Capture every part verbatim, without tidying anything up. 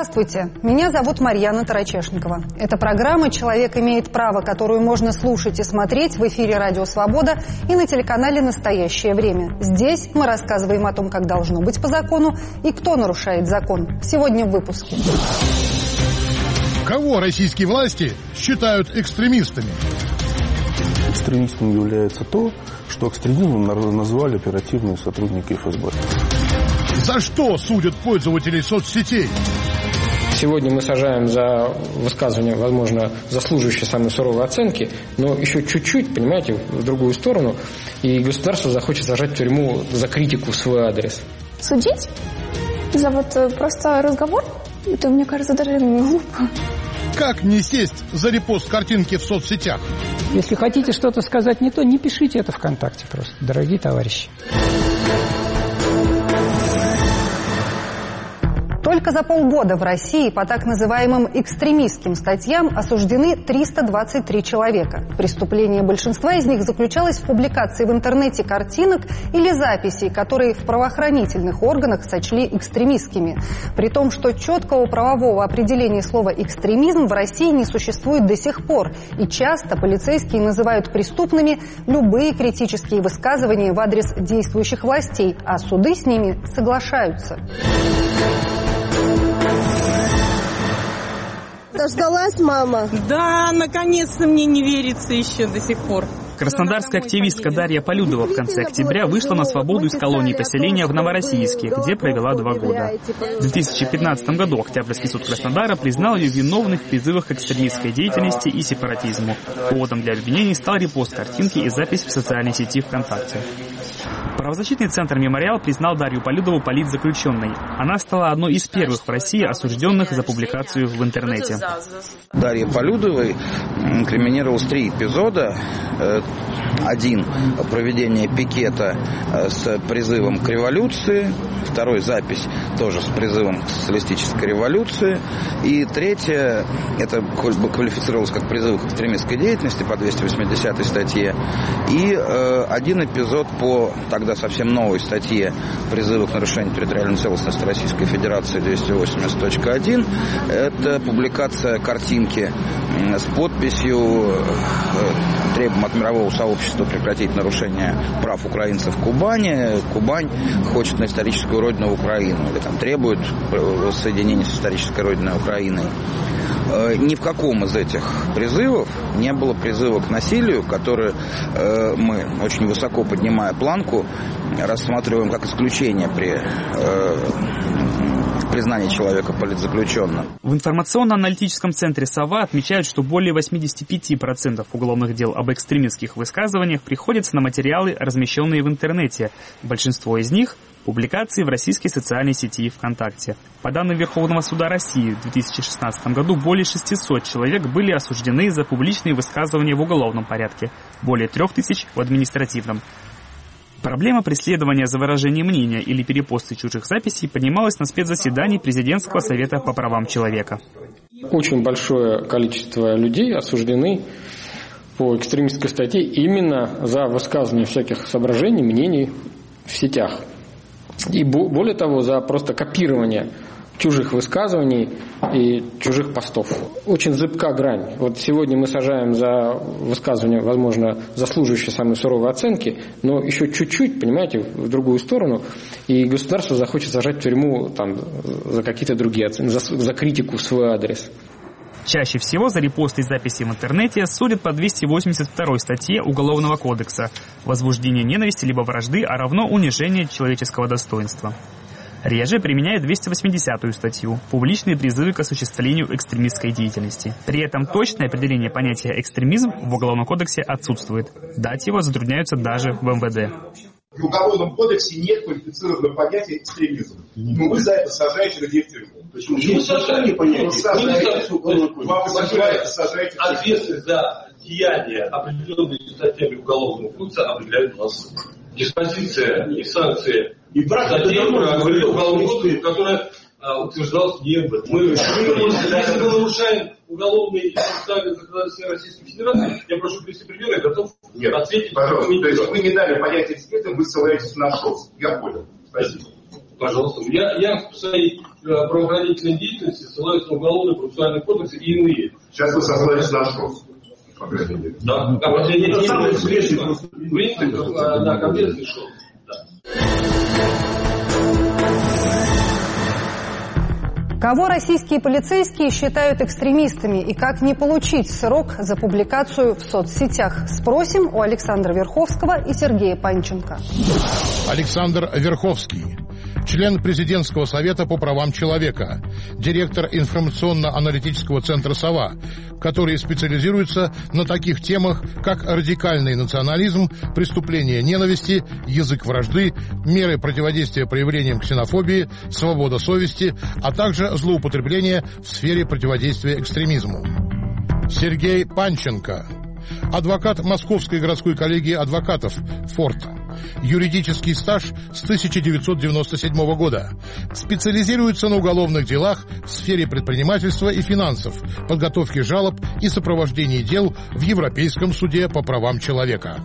Здравствуйте, меня зовут Марьяна Тарачешникова. Это программа «Человек имеет право», которую можно слушать и смотреть в эфире «Радио Свобода» и на телеканале «Настоящее время». Здесь мы рассказываем о том, как должно быть по закону и кто нарушает закон. Сегодня в выпуске. Кого российские власти считают экстремистами? Экстремистом является то, что экстремизмом назвали оперативные сотрудники эф эс бэ. За что судят пользователей соцсетей? Сегодня мы сажаем за высказывание, возможно, заслуживающее самой суровой оценки, но еще чуть-чуть, понимаете, в другую сторону, и государство захочет сажать в тюрьму за критику в свой адрес. Судить? За вот просто разговор? Это, мне кажется, даже глупо. Как не сесть за репост картинки в соцсетях? Если хотите что-то сказать не то, не пишите это ВКонтакте просто, дорогие товарищи. Только за полгода в России по так называемым экстремистским статьям осуждены триста двадцать три человека. Преступление большинства из них заключалось в публикации в интернете картинок или записей, которые в правоохранительных органах сочли экстремистскими. При том, что четкого правового определения слова «экстремизм» в России не существует до сих пор. И часто полицейские называют преступными любые критические высказывания в адрес действующих властей, а суды с ними соглашаются. Дождалась, мама? Да, наконец-то, мне не верится еще до сих пор. Краснодарская активистка Дарья Полюдова в конце октября вышла на свободу из колонии поселения в Новороссийске, где провела два года. В две тысячи пятнадцатом году Октябрьский суд Краснодара признал ее виновной в призывах к экстремистской деятельности и сепаратизму. Поводом для обвинений стал репост картинки и запись в социальной сети ВКонтакте. Правозащитный центр «Мемориал» признал Дарью Полюдову политзаключенной. Она стала одной из первых в России осужденных за публикацию в интернете. Дарье Полюдовой инкриминировалось три эпизода. Один – проведение пикета с призывом к революции. Второй – запись тоже с призывом к социалистической революции. И третье – это квалифицировалось как призыв к экстремистской деятельности по двести восьмидесятой статье. И э, один эпизод по тогда совсем новой статье призыва к нарушению территориальной целостности Российской Федерации двести восемьдесят точка один. Это публикация картинки с подписью «Требуем от мирового сообщества прекратить нарушение прав украинцев в Кубани. Кубань хочет на историческую родину Украину». Или там требует соединения с исторической родиной Украиной. Ни в каком из этих призывов не было призыва к насилию, который э, мы, очень высоко поднимая планку, рассматриваем как исключение при э, признании человека политзаключенным. В информационно-аналитическом центре «Сова» отмечают, что более восемьдесят пять процентов уголовных дел об экстремистских высказываниях приходится на материалы, размещенные в интернете. Большинство из них – публикации в российской социальной сети ВКонтакте. По данным Верховного суда России, в две тысячи шестнадцатом году более шестисот человек были осуждены за публичные высказывания в уголовном порядке, более трех тысяч в административном. Проблема преследования за выражение мнения или перепосты чужих записей поднималась на спецзаседании Президентского совета по правам человека. Очень большое количество людей осуждены по экстремистской статье именно за высказывание всяких соображений, мнений в сетях. И более того, за просто копирование чужих высказываний и чужих постов. Очень зыбка грань. Вот сегодня мы сажаем за высказывание, возможно, заслуживающее самой суровой оценки, но еще чуть-чуть, понимаете, в другую сторону, и государство захочет сажать в тюрьму там, за какие-то другие оценки, за, за критику в свой адрес. Чаще всего за репосты и записи в интернете судят по двести восемьдесят второй статье Уголовного кодекса «Возбуждение ненависти либо вражды, а равно унижение человеческого достоинства». Реже применяет двести восьмидесятую статью «Публичные призывы к осуществлению экстремистской деятельности». При этом точное определение понятия «экстремизм» в Уголовном кодексе отсутствует. Дать его затрудняются даже в эм вэ дэ. В Уголовном кодексе нет квалифицированного понятия экстремизм. Но вы за это сажаете людей в тюрьму. Почему? Почему сажаете понятие? Вам сажаете ответственность за деяния, определенные статьями Уголовного кодекса, определяют у нас диспозиция и санкции и статей Уголовного кодекса, которая утверждалась не об этом. Мы, если мы нарушаем уголовные и социальные законодательства Российской Федерации, я прошу привести пример, я готов Нет, ответить. Пожалуйста, то есть вы не дали понятие эксперта, вы ссылаетесь на ШОС. Я понял. Спасибо. Пожалуйста. Я, я в своей правоохранительной деятельности ссылаются на уголовный процессуальный кодекс и иные. Сейчас вы сослались на что? Да, а вот я не самый свежий принцип, да, конкретный шел. Кого российские полицейские считают экстремистами и как не получить срок за публикацию в соцсетях? Спросим у Александра Верховского и Сергея Панченко. Александр Верховский. Член Президентского совета по правам человека, директор информационно-аналитического центра «Сова», который специализируется на таких темах, как радикальный национализм, преступления ненависти, язык вражды, меры противодействия проявлениям ксенофобии, свобода совести, а также злоупотребление в сфере противодействия экстремизму. Сергей Панченко. Адвокат Московской городской коллегии адвокатов «Форт». Юридический стаж с тысяча девятьсот девяносто седьмого года. Специализируется на уголовных делах в сфере предпринимательства и финансов, подготовке жалоб и сопровождении дел в Европейском суде по правам человека.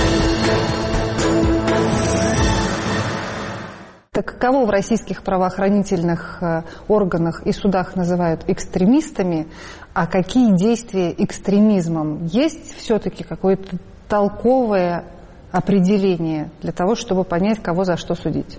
Так кого в российских правоохранительных органах и судах называют экстремистами, а какие действия экстремизмом? Есть все-таки какое-то толковое определение для того, чтобы понять, кого за что судить?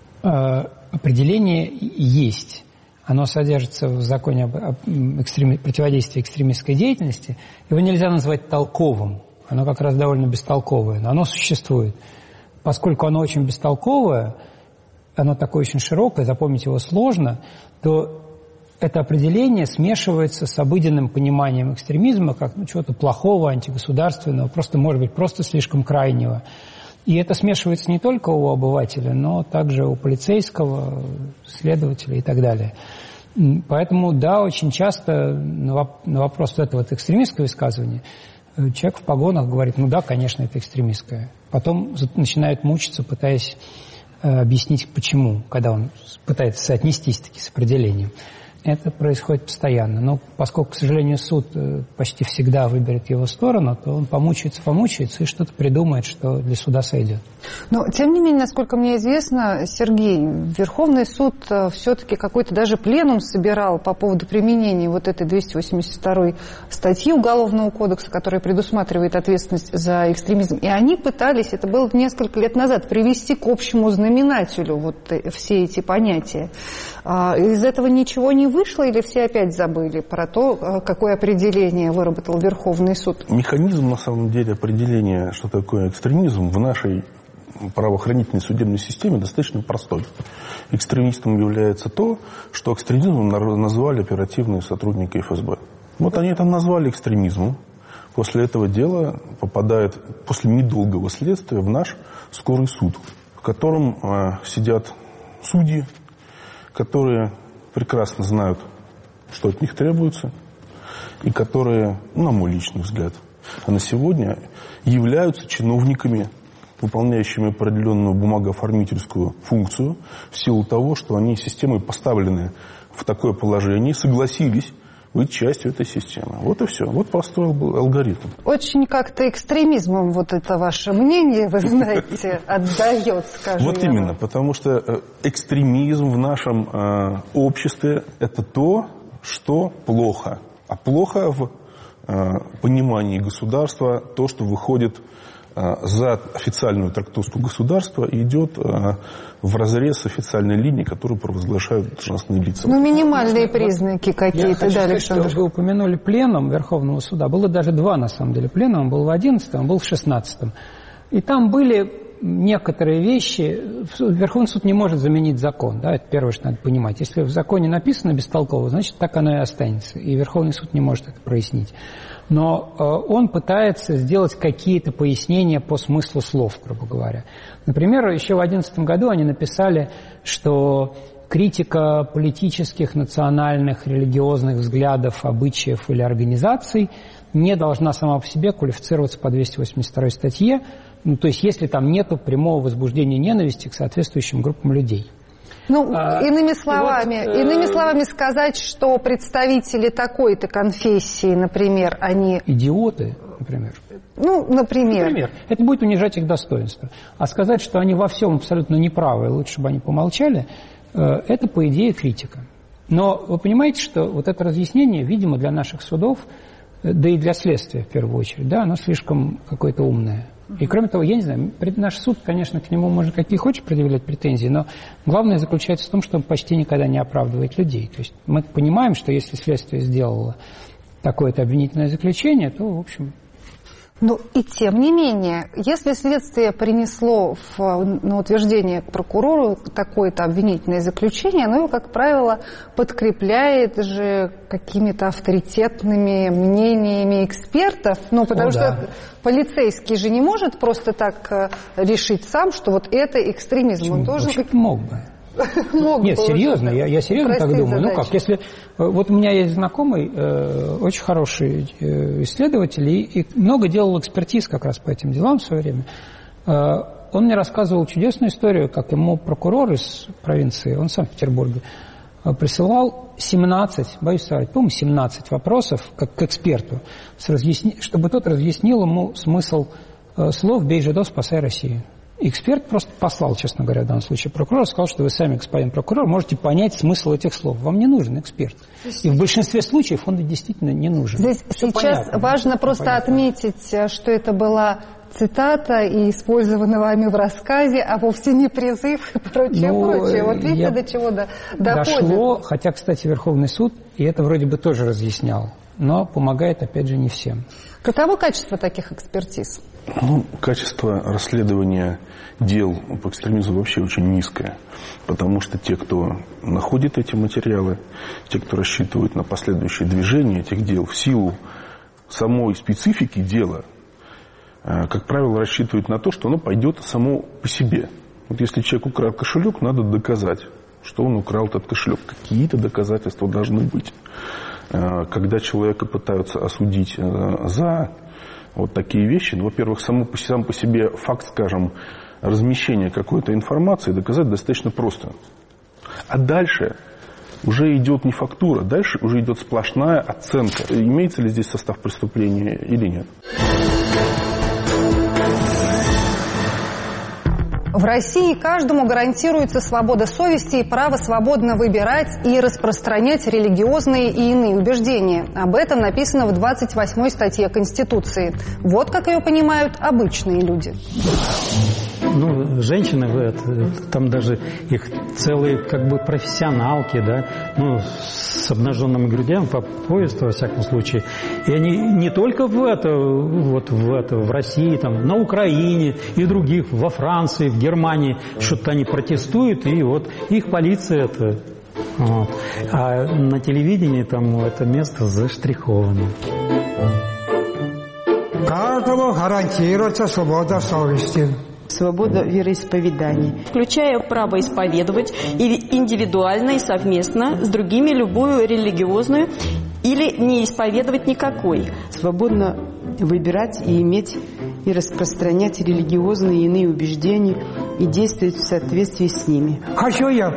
Определение есть. Оно содержится в законе об экстрем... противодействии экстремистской деятельности. Его нельзя назвать толковым. Оно как раз довольно бестолковое, но оно существует. Поскольку оно очень бестолковое, оно такое очень широкое, запомнить его сложно, то это определение смешивается с обыденным пониманием экстремизма как ну, чего-то плохого, антигосударственного, просто, может быть, просто слишком крайнего. И это смешивается не только у обывателя, но также у полицейского, следователя и так далее. Поэтому, да, очень часто на вопрос этого экстремистского высказывания человек в погонах говорит, ну да, конечно, это экстремистское. Потом начинает мучиться, пытаясь объяснить, почему, когда он пытается соотнестись-таки с определением. Это происходит постоянно. Но поскольку, к сожалению, суд почти всегда выберет его сторону, то он помучается, помучается и что-то придумает, что для суда сойдет. Но, тем не менее, насколько мне известно, Сергей, Верховный суд все-таки какой-то даже пленум собирал по поводу применения вот этой двести восемьдесят второй статьи Уголовного кодекса, которая предусматривает ответственность за экстремизм. И они пытались, это было несколько лет назад, привести к общему знаменателю вот все эти понятия. Из этого ничего не вышло или все опять забыли про то, какое определение выработал Верховный суд? Механизм, на самом деле, определения, что такое экстремизм, в нашей правоохранительной судебной системе достаточно простой. Экстремистом является то, что экстремизмом назвали оперативные сотрудники эф эс бэ. Вот они это назвали экстремизмом. После этого дело попадает, после недолгого следствия, в наш скорый суд, в котором э, сидят судьи, которые прекрасно знают, что от них требуется, и которые, ну, на мой личный взгляд, а на сегодня являются чиновниками, выполняющими определенную бумагооформительскую функцию, в силу того, что они системой поставлены в такое положение, согласились быть частью этой системы. Вот и все. Вот простой был алгоритм. Очень как-то экстремизмом вот это ваше мнение, вы знаете, отдает, скажем. Вот именно, потому что экстремизм в нашем э, обществе – это то, что плохо. А плохо в э, понимании государства то, что выходит э, за официальную трактовку государства и идет э, вразрез официальной линии, которую провозглашают должностные лица. Ну, минимальные признаки какие-то, да, Александр? Вы упомянули пленум Верховного суда. Было даже два, на самом деле, пленума. Был в одиннадцатом, был в шестнадцатом. И там были некоторые вещи. Верховный суд не может заменить закон. Да? Это первое, что надо понимать. Если в законе написано бестолково, значит, так оно и останется. И Верховный суд не может это прояснить. Но э, он пытается сделать какие-то пояснения по смыслу слов, грубо говоря. Например, еще в две тысячи одиннадцатом году они написали, что критика политических, национальных, религиозных взглядов, обычаев или организаций не должна сама по себе квалифицироваться по двести восемьдесят второй статье, ну, то есть если там нет прямого возбуждения ненависти к соответствующим группам людей. Ну, а, иными словами, вот, иными словами сказать, что представители такой-то конфессии, например, они... Идиоты, например. Ну, например. Например. Это будет унижать их достоинство. А сказать, что они во всем абсолютно неправы, лучше бы они помолчали, это, по идее, критика. Но вы понимаете, что вот это разъяснение, видимо, для наших судов, да и для следствия в первую очередь, да, оно слишком какое-то умное. И кроме того, я не знаю, наш суд, конечно, к нему может какие хочешь предъявлять претензии, но главное заключается в том, что он почти никогда не оправдывает людей. То есть мы понимаем, что если следствие сделало такое-то обвинительное заключение, то, в общем... Ну и тем не менее, если следствие принесло в, на утверждение к прокурору такое-то обвинительное заключение, оно его, как правило, подкрепляет же какими-то авторитетными мнениями экспертов, ну потому О, что да. полицейский же не может просто так решить сам, что вот это экстремизм. Почему? Он должен... Как... мог бы. Мог Нет, серьезно, я, я серьезно так думаю. Задачи. Ну как, если... Вот у меня есть знакомый, э, очень хороший э, исследователь, и, и много делал экспертиз как раз по этим делам в свое время. Э, он мне рассказывал чудесную историю, как ему прокурор из провинции, он сам в Петербурге, э, присылал семнадцать, боюсь сказать, по-моему, семнадцать вопросов как к эксперту, с разъясни... чтобы тот разъяснил ему смысл э, слов «бей жидов, спасай Россию». Эксперт просто послал, честно говоря, в данном случае прокурор, сказал, что вы сами, господин прокурор, можете понять смысл этих слов. Вам не нужен эксперт. И в большинстве случаев он действительно не нужен. Здесь Все сейчас понятно, важно просто понятно. отметить, что это была цитата и использована вами в рассказе, а вовсе не призыв и прочее, ну, прочее. Вот видите, до чего до, доходит. Дошло, хотя, кстати, Верховный суд, и это вроде бы тоже разъяснял, но помогает, опять же, не всем. Каково качество таких экспертиз? Ну, качество расследования дел по экстремизму вообще очень низкое, потому что те, кто находит эти материалы, те, кто рассчитывают на последующее движение этих дел, в силу самой специфики дела, как правило, рассчитывают на то, что оно пойдет само по себе. Вот если человек украл кошелек, надо доказать, что он украл этот кошелек. Какие-то доказательства должны быть. Когда человека пытаются осудить за вот такие вещи, ну, во-первых, само, сам по себе факт, скажем, размещения какой-то информации доказать достаточно просто. А дальше уже идет не фактура, дальше уже идет сплошная оценка, имеется ли здесь состав преступления или нет. В России каждому гарантируется свобода совести и право свободно выбирать и распространять религиозные и иные убеждения. Об этом написано в двадцать восьмой статье Конституции. Вот как ее понимают обычные люди. Ну, женщины, там даже их целые как бы профессионалки, да, ну, с обнаженными грудями по пояс, во всяком случае. И они не только в это, вот в это, в России, там, на Украине и других, во Франции, в Германии, что-то они протестуют, и вот их полиция это... Вот. А на телевидении там это место заштриховано. Каждому гарантируется свобода совести. Свобода вероисповедания, включая право исповедовать и индивидуально, и совместно с другими любую религиозную или не исповедовать никакой. Свободно выбирать и иметь и распространять религиозные и иные убеждения и действовать в соответствии с ними. Хочу я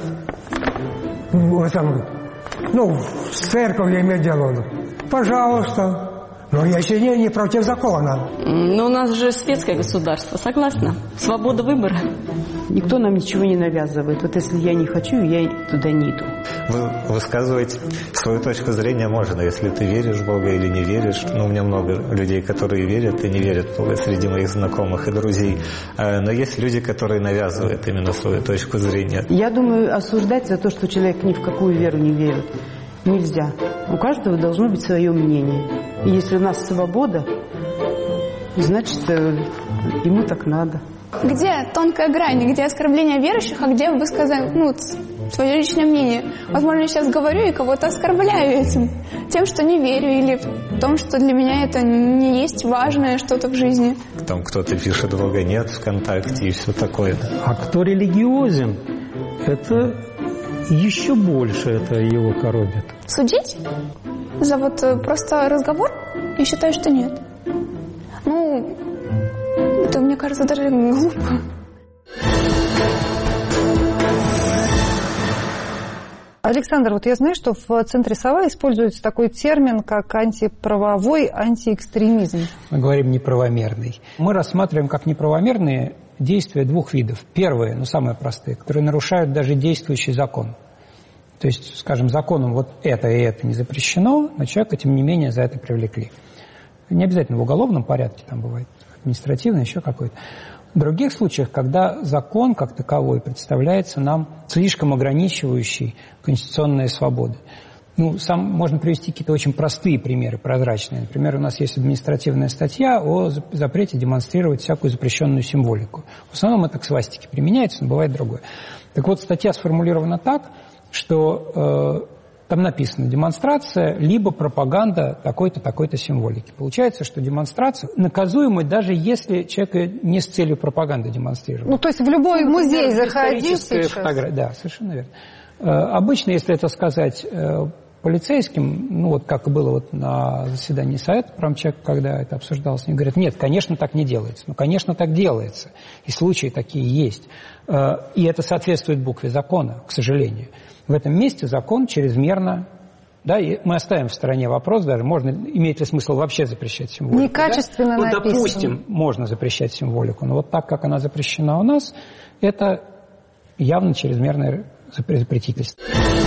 в этом, ну, с церковью иметь дело. Пожалуйста. Но если не, не против закона. Но у нас же светское государство, согласна? Свобода выбора. Никто нам ничего не навязывает. Вот если я не хочу, я туда не иду. Вы высказывать свою точку зрения можно, если ты веришь в Бога или не веришь. Ну, у меня много людей, которые верят и не верят в Бога среди моих знакомых и друзей. Но есть люди, которые навязывают именно свою точку зрения. Я думаю, осуждать за то, что человек ни в какую веру не верит, нельзя. У каждого должно быть свое мнение. И если у нас свобода, значит, ему так надо. Где тонкая грань, где оскорбление верующих, а где высказать, ну, свое личное мнение? Возможно, я сейчас говорю и кого-то оскорбляю этим, тем, что не верю, или в том, что для меня это не есть важное что-то в жизни. Там кто-то пишет, Бога нет ВКонтакте и все такое. А кто религиозен, это еще больше это его коробит. Судить? За вот просто разговор? Я считаю, что нет. Ну, это, мне кажется, даже глупо. Александр, вот я знаю, что в Центре «Сова» используется такой термин, как антиправовой антиэкстремизм. Мы говорим неправомерный. Мы рассматриваем как неправомерные действия двух видов. Первые, ну самые простые, которые нарушают даже действующий закон. То есть, скажем, законом вот это и это не запрещено, но человека, тем не менее, за это привлекли. Не обязательно в уголовном порядке, там бывает административный, еще какой-то. В других случаях, когда закон как таковой представляется нам слишком ограничивающий конституционные свободы. Ну, сам можно привести какие-то очень простые примеры, прозрачные. Например, у нас есть административная статья о запрете демонстрировать всякую запрещенную символику. В основном это к свастике применяется, но бывает другое. Так вот, статья сформулирована так, что э, там написано демонстрация, либо пропаганда такой-то, такой-то символики. Получается, что демонстрация наказуема, даже если человек не с целью пропаганды демонстрирует. Ну, то есть в любой ну, музей заходить сейчас. Фотография. Да, совершенно верно. Э, обычно, если это сказать э, полицейским, ну вот как было вот на заседании Совета промчека, когда это обсуждалось, они говорят, нет, конечно, так не делается. Ну, конечно, так делается. И случаи такие есть. Э, и это соответствует букве закона, к сожалению. В этом месте закон чрезмерно, да, и мы оставим в стороне вопрос даже, можно, имеет ли смысл вообще запрещать символику. Некачественно да? написано. Ну, допустим, можно запрещать символику, но вот так, как она запрещена у нас, это явно чрезмерное запретительство.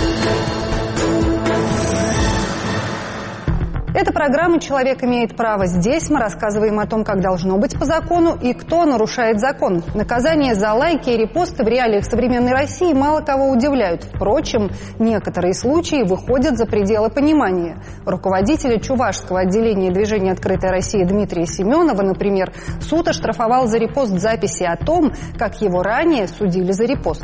Это программа «Человек имеет право». Здесь мы рассказываем о том, как должно быть по закону и кто нарушает закон. Наказания за лайки и репосты в реалиях современной России мало кого удивляют. Впрочем, некоторые случаи выходят за пределы понимания. Руководителя Чувашского отделения движения «Открытая Россия» Дмитрия Семенова, например, суд оштрафовал за репост записи о том, как его ранее судили за репост.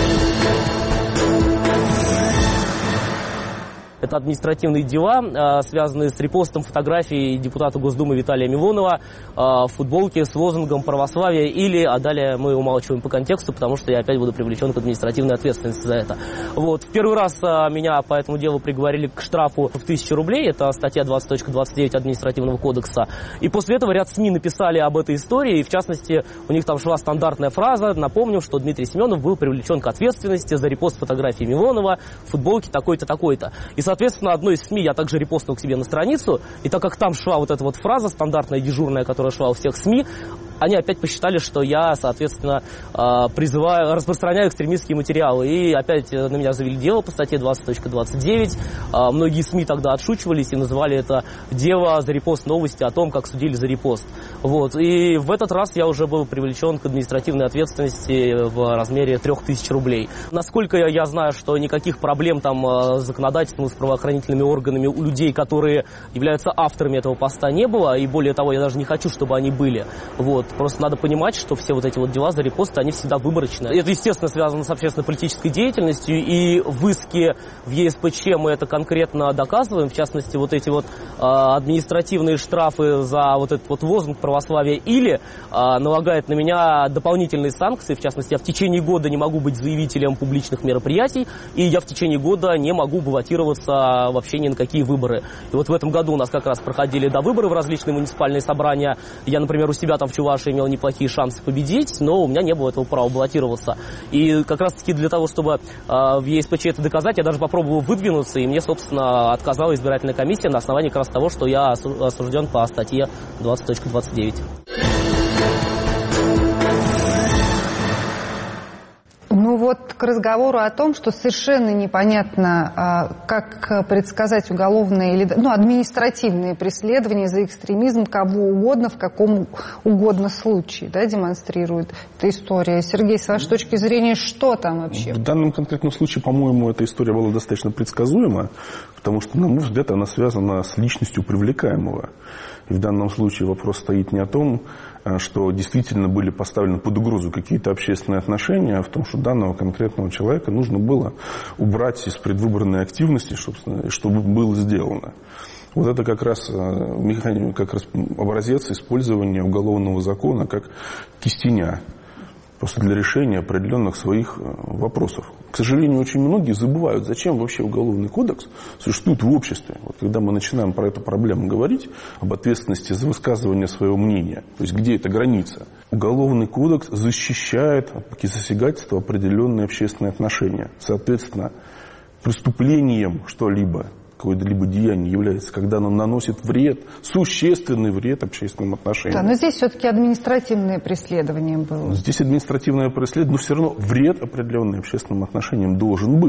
Это административные дела, связанные с репостом фотографий депутата Госдумы Виталия Милонова в футболке с лозунгом православия или, а далее мы умалчиваем по контексту, потому что я опять буду привлечен к административной ответственности за это. Вот. В первый раз меня по этому делу приговорили к штрафу в тысячу рублей, это статья двадцать точка двадцать девять административного кодекса. И после этого ряд СМИ написали об этой истории, и в частности у них там шла стандартная фраза, напомню, что Дмитрий Семенов был привлечен к ответственности за репост фотографии Милонова в футболке такой-то, такой-то. И соответственно, одной из СМИ я также репостнул к себе на страницу, и так как там шла вот эта вот фраза стандартная, дежурная, которая шла у всех СМИ, они опять посчитали, что я, соответственно, призываю, распространяю экстремистские материалы. И опять на меня завели дело по статье двадцать точка двадцать девять. Многие СМИ тогда отшучивались и называли это дело за репост новости о том, как судили за репост. Вот. И в этот раз я уже был привлечен к административной ответственности в размере трех тысяч рублей. Насколько я знаю, что никаких проблем там с законодательством, с правоохранительными органами у людей, которые являются авторами этого поста, не было. И более того, я даже не хочу, чтобы они были. Вот. Просто надо понимать, что все вот эти вот дела за репосты, они всегда выборочные. Это, естественно, связано с общественно-политической деятельностью, и в иске в Е С П Ч мы это конкретно доказываем. В частности, вот эти вот э, административные штрафы за вот этот вот лозунг православия или э, налагает на меня дополнительные санкции. В частности, я в течение года не могу быть заявителем публичных мероприятий, и я в течение года не могу баллотироваться вообще ни на какие выборы. И вот в этом году у нас как раз проходили довыборы в различные муниципальные собрания. Я, например, у себя там в Чувашии имел неплохие шансы победить, но у меня не было этого права баллотироваться. И как раз-таки для того, чтобы э, в Е С П Ч это доказать, я даже попробовал выдвинуться, и мне, собственно, отказала избирательная комиссия на основании как раз того, что я осужден по статье двадцать точка двадцать девять. Ну вот к разговору о том, что совершенно непонятно, как предсказать уголовное или ну, административное преследование за экстремизм кого угодно, в каком угодно случае, да, демонстрирует эта история. Сергей, с вашей точки зрения, что там вообще? В данном конкретном случае, по-моему, эта история была достаточно предсказуема, потому что, на мой взгляд, она связана с личностью привлекаемого. И в данном случае вопрос стоит не о том, что действительно были поставлены под угрозу какие-то общественные отношения, а в том, что данного конкретного человека нужно было убрать из предвыборной активности, собственно, чтобы было сделано. Вот это как раз, механизм, как раз образец использования уголовного закона как кистеня просто для решения определенных своих вопросов. К сожалению, очень многие забывают, зачем вообще уголовный кодекс существует в обществе. Вот когда мы начинаем про эту проблему говорить, об ответственности за высказывание своего мнения, то есть где эта граница, уголовный кодекс защищает от посягательства определенные общественные отношения. Соответственно, преступлением что-либо, какое-либо деяние является, когда оно наносит вред, существенный вред общественным отношениям. Да, но здесь все-таки административное преследование было. Здесь административное преследование, но все равно вред определенный общественным отношениям должен быть.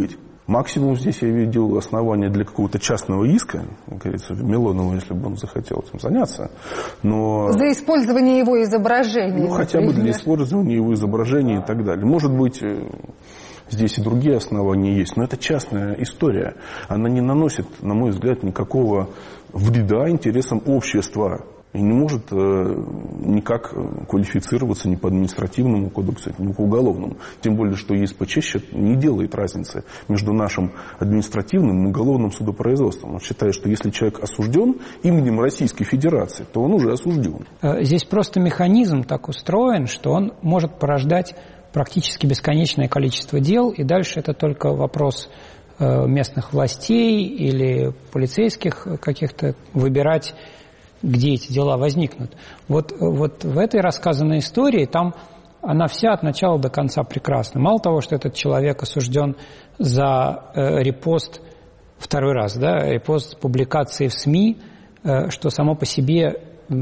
Максимум здесь я видел основания для какого-то частного иска, как говорится, Милонова, если бы он захотел этим заняться. Но... За использование его изображения. Ну, хотя бы для использования его изображения и так далее. Может быть, здесь и другие основания есть, но это частная история. Она не наносит, на мой взгляд, никакого вреда интересам общества. И не может э, никак квалифицироваться ни по административному кодексу, ни по уголовному. Тем более, что ЕСПЧ не делает разницы между нашим административным и уголовным судопроизводством. Он считает, что если человек осужден именем Российской Федерации, то он уже осужден. Здесь просто механизм так устроен, что он может порождать практически бесконечное количество дел, и дальше это только вопрос местных властей или полицейских каких-то выбирать, где эти дела возникнут. Вот, вот в этой рассказанной истории там она вся от начала до конца прекрасна. Мало того, что этот человек осужден за э, репост второй раз, да, репост публикации в СМИ, э, что само по себе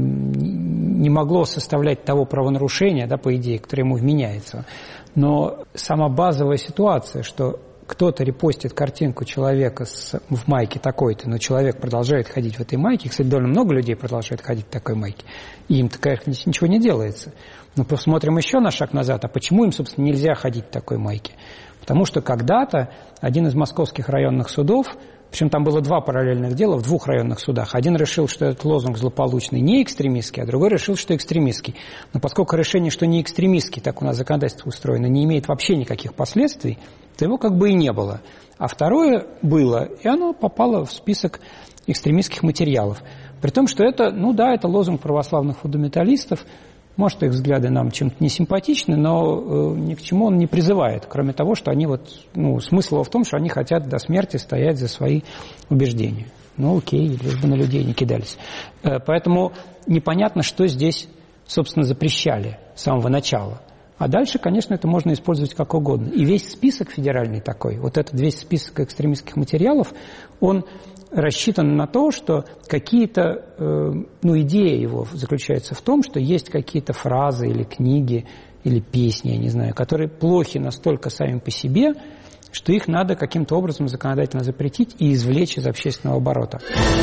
не могло составлять того правонарушения, да, по идее, которое ему вменяется. Но сама базовая ситуация, что кто-то репостит картинку человека с, в майке такой-то, но человек продолжает ходить в этой майке. Кстати, довольно много людей продолжает ходить в такой майке. И им, конечно, ничего не делается. Но посмотрим еще на шаг назад. А почему им, собственно, нельзя ходить в такой майке? Потому что когда-то один из московских районных судов, причем там было два параллельных дела в двух районных судах. Один решил, что этот лозунг злополучный не экстремистский, а другой решил, что экстремистский. Но поскольку решение, что не экстремистский, так у нас законодательство устроено, не имеет вообще никаких последствий, то его как бы и не было. А второе было, и оно попало в список экстремистских материалов. При том, что это, ну да, это лозунг православных фундаменталистов. Может, их взгляды нам чем-то не симпатичны, но э, ни к чему он не призывает, кроме того, что они вот, ну, смысл его в том, что они хотят до смерти стоять за свои убеждения. Ну, окей, лишь бы на людей не кидались. Э, поэтому непонятно, что здесь, собственно, запрещали с самого начала. А дальше, конечно, это можно использовать как угодно. И весь список федеральный такой, вот этот весь список экстремистских материалов, он рассчитан на то, что какие-то, э, ну, идея его заключается в том, что есть какие-то фразы или книги, или песни, я не знаю, которые плохи настолько сами по себе, что их надо каким-то образом законодательно запретить и извлечь из общественного оборота.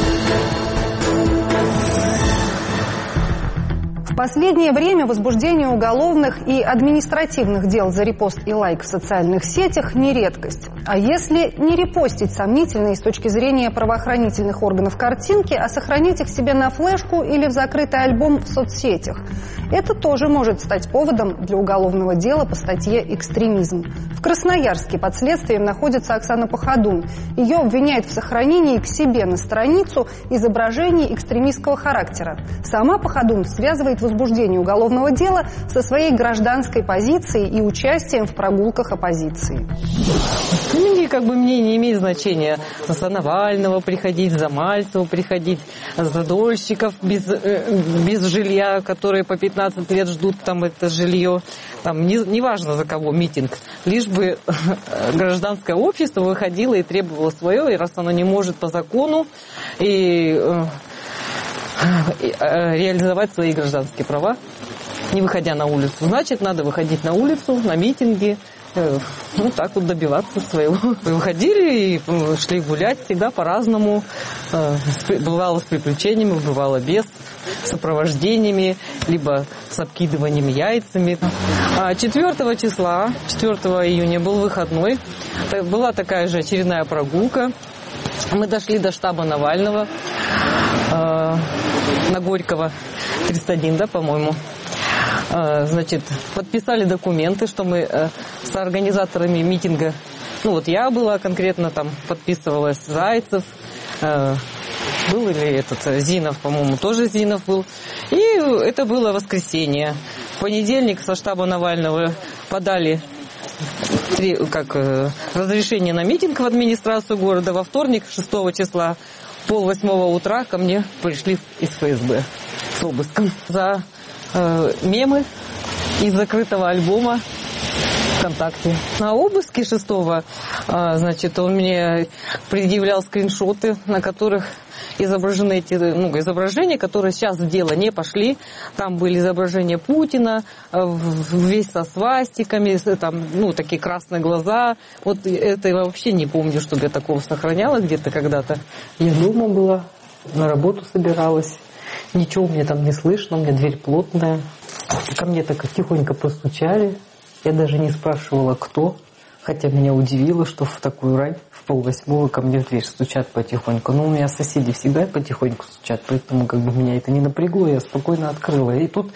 В последнее время возбуждение уголовных и административных дел за репост и лайк в социальных сетях не редкость. А если не репостить сомнительные с точки зрения правоохранительных органов картинки, а сохранить их себе на флешку или в закрытый альбом в соцсетях, это тоже может стать поводом для уголовного дела по статье «Экстремизм». В Красноярске под следствием находится Оксана Походун. Ее обвиняют в сохранении к себе на страницу изображений экстремистского характера. Сама Походун связывает возбуждение уголовного дела со своей гражданской позицией и участием в прогулках оппозиции. Мне как бы мне не имеет значения за Навального приходить, за Мальцева приходить, за дольщиков без, без жилья, которые по пятнадцать лет ждут там это жилье. Там не, не важно за кого митинг, лишь бы гражданское общество выходило и требовало свое, и раз оно не может по закону и реализовать свои гражданские права, не выходя на улицу. Значит, надо выходить на улицу, на митинги, ну так вот добиваться своего. Выходили и шли гулять всегда по-разному. Бывало с приключениями, бывало без, с сопровождениями, либо с обкидыванием яйцами. четвёртого числа, четвёртого июня был выходной. Была такая же очередная прогулка. Мы дошли до штаба Навального на Горького, триста один, да, по-моему. Значит, подписали документы, что мы с организаторами митинга, ну вот я была конкретно там, подписывалась, Зайцев, был или этот Зинов, по-моему, тоже Зинов был. И это было воскресенье. В понедельник со штаба Навального подали три, как, разрешение на митинг в администрацию города. Во вторник, шестого числа, пол восьмого утра ко мне пришли из ФСБ с обыском за э, мемы из закрытого альбома ВКонтакте. На обыске шестого, значит, он мне предъявлял скриншоты, на которых изображены эти, ну, изображения, которые сейчас в дело не пошли. Там были изображения Путина, весь со свастиками, там, ну, такие красные глаза. Вот это я вообще не помню, чтобы я такого сохраняла где-то когда-то. Я дома была, на работу собиралась. Ничего мне там не слышно, у меня дверь плотная. Ко мне так тихонько постучали. Я даже не спрашивала, кто. Хотя меня удивило, что в такую рань, в полвосьмого, ко мне в дверь стучат потихоньку. Но у меня соседи всегда потихоньку стучат, поэтому как бы меня это не напрягло, я спокойно открыла. И тут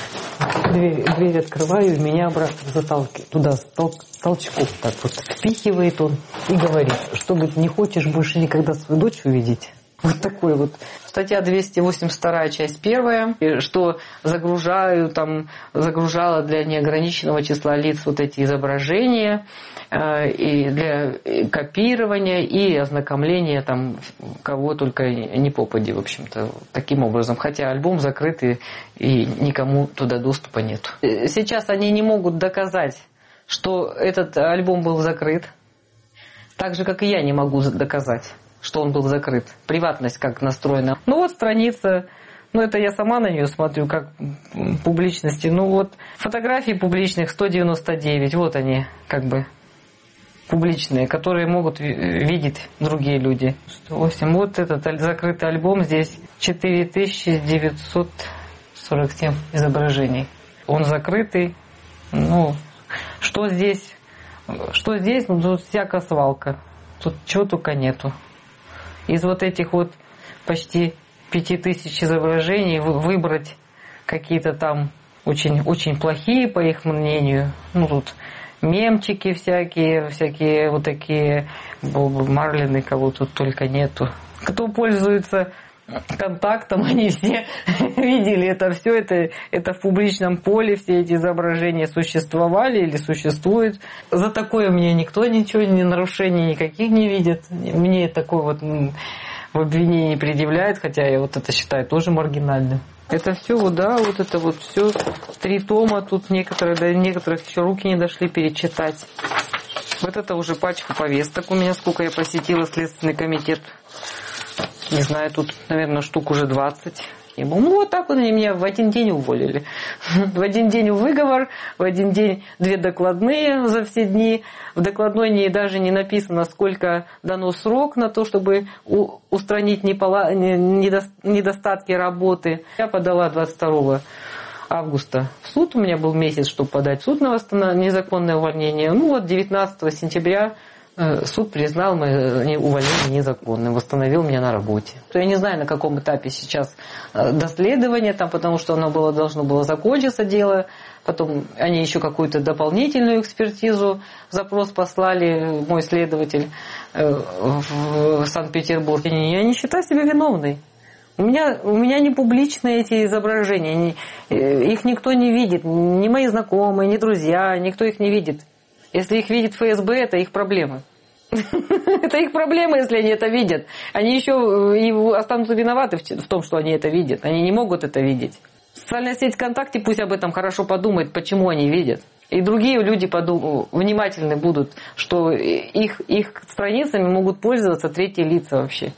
дверь, дверь открываю, и меня обратно заталкивает, туда тол, толчком так вот впихивает он и говорит, что, говорит, не хочешь больше никогда свою дочь увидеть? Вот такой вот. Статья двести восемьдесят вторая, часть первая, что загружаю, там, загружала для неограниченного числа лиц вот эти изображения э, и для копирования и ознакомления там кого только не попади, в общем-то, таким образом. Хотя альбом закрытый и никому туда доступа нет. Сейчас они не могут доказать, что этот альбом был закрыт, так же, как и я не могу доказать, что он был закрыт. Приватность как настроена. Ну вот страница, ну это я сама на нее смотрю, как публичности. Ну вот фотографии публичных сто девяносто девять, вот они как бы публичные, которые могут видеть другие люди. сто восемь. Вот этот закрытый альбом, здесь четыре тысячи девятьсот сорок семь изображений. Он закрытый. Ну, что здесь? Что здесь? Ну, тут всякая свалка. Тут чего только нету. Из вот этих вот почти пяти тысяч изображений выбрать какие-то там очень, очень плохие, по их мнению. Ну, тут мемчики всякие, всякие вот такие, Марлины, кого тут только нету. Кто пользуется контактом, они все видели это все, это, это в публичном поле, все эти изображения существовали или существуют. За такое мне никто ничего, ни нарушений никаких не видит. Мне такое вот в обвинении предъявляет, хотя я вот это считаю тоже маргинальным. Это все, вот, да, вот это вот все, три тома, тут некоторые, до некоторых еще руки не дошли перечитать. Вот это уже пачка повесток у меня, сколько я посетила Следственный комитет. Не знаю, тут, наверное, штук уже двадцать. Я думаю, ну вот так вот они меня в один день уволили. В один день выговор, в один день две докладные за все дни. В докладной не, даже не написано, сколько дано срок на то, чтобы устранить недостатки работы. Я подала двадцать второго августа в суд. У меня был месяц, чтобы подать в суд на незаконное увольнение. Ну вот девятнадцатого сентября суд признал мое увольнение незаконным, восстановил меня на работе. Я не знаю, на каком этапе сейчас доследование, там, потому что оно было, должно было закончиться дело. Потом они еще какую-то дополнительную экспертизу, запрос послали, мой следователь в Санкт-Петербург. Я не считаю себя виновной. У меня, у меня не публичные эти изображения, их никто не видит, ни мои знакомые, ни друзья, никто их не видит. Если их видит эф эс бэ, это их проблемы. Это их проблема, если они это видят. Они еще останутся виноваты в том, что они это видят. Они не могут это видеть. Социальная сеть ВКонтакте пусть об этом хорошо подумает, почему они видят. И другие люди подум... внимательны будут, что их, их страницами могут пользоваться третьи лица вообще.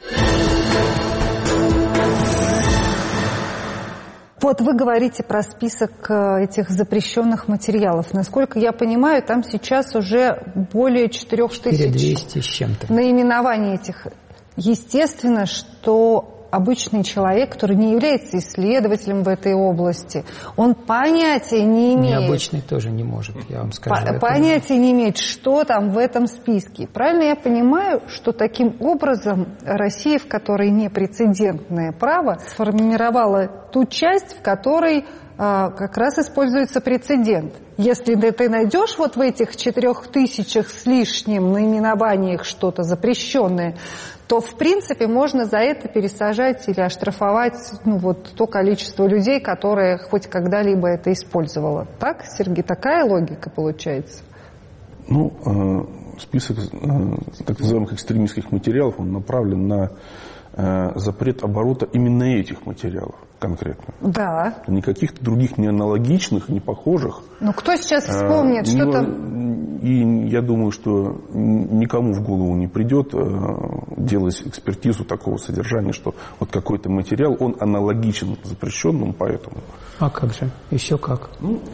Вот вы говорите про список этих запрещенных материалов. Насколько я понимаю, там сейчас уже более четырех тысяч с чем-то наименований этих. Естественно, что обычный человек, который не является исследователем в этой области, он понятия не имеет... Необычный тоже не может, я вам скажу. По- понятия не имеет, что там в этом списке. Правильно я понимаю, что таким образом Россия, в которой непрецедентное право, сформировала ту часть, в которой а, как раз используется прецедент. Если ты найдешь вот в этих четырех тысячах с лишним наименованиях что-то запрещенное, то, в принципе, можно за это пересажать или оштрафовать ну, вот, то количество людей, которое хоть когда-либо это использовало. Так, Сергей, такая логика получается? Ну, э, список э, так называемых экстремистских материалов, он направлен на э, запрет оборота именно этих материалов конкретно. Да. Никаких других не аналогичных, не похожих. Ну, кто сейчас вспомнит, э, что не, там... И я думаю, что никому в голову не придет делать экспертизу такого содержания, что вот какой-то материал, он аналогичен запрещенному, поэтому... А как же? Еще как.